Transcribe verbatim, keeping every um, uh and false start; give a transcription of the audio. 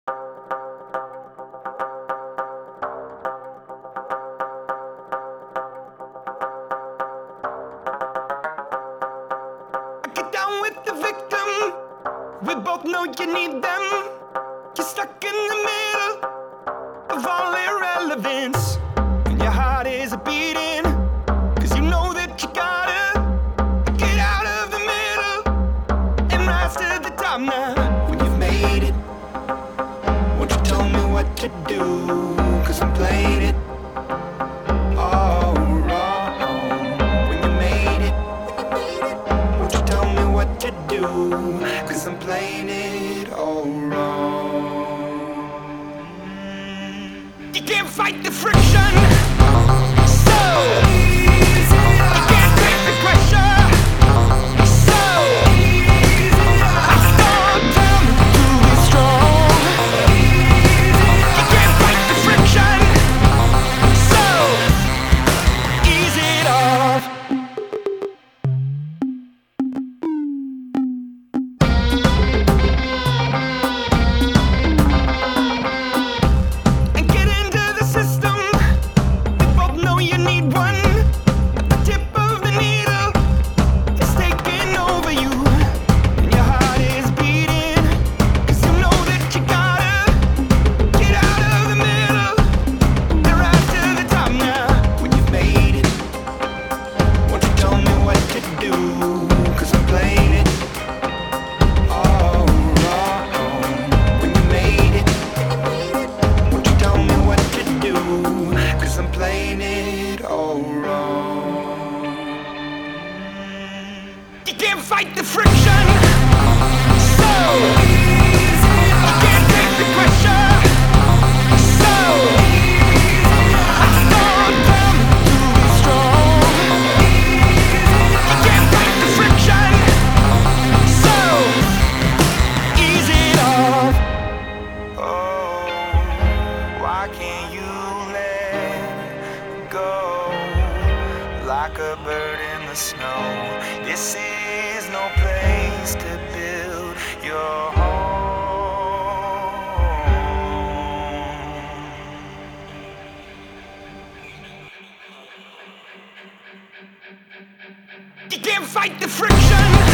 Get down with the victim. We both know you need them. You're stuck in the middle of all irrelevance, and your heart is beating, cause you know that you gotta get out of the middle and rise to the top now. When you've made it, won't you tell me what to do? Cause I'm playing it all wrong. When you made it, won't you tell me what to do? Cause I'm playing it all wrong. You can't fight the friction, so you can't take the pressure, so I start down to be strong. You can't fight the friction, so ease it off. And get into the system. We both know you need one. The tip of the needle is taking over you, and your heart is beating, cause you know that you gotta get out of the middle and rise to the top now. When you've made it, won't you tell me what to do? Cause I'm playing it all wrong. When you made it, won't you tell me what to do? Cause I'm playing it all wrong. You can't fight the friction, so you can't take the pressure, so I start down to be strong. You can't fight the friction, so ease it off. Oh, why can't you let go like a bird in the snow? This is no place to build your home. You can't fight the friction,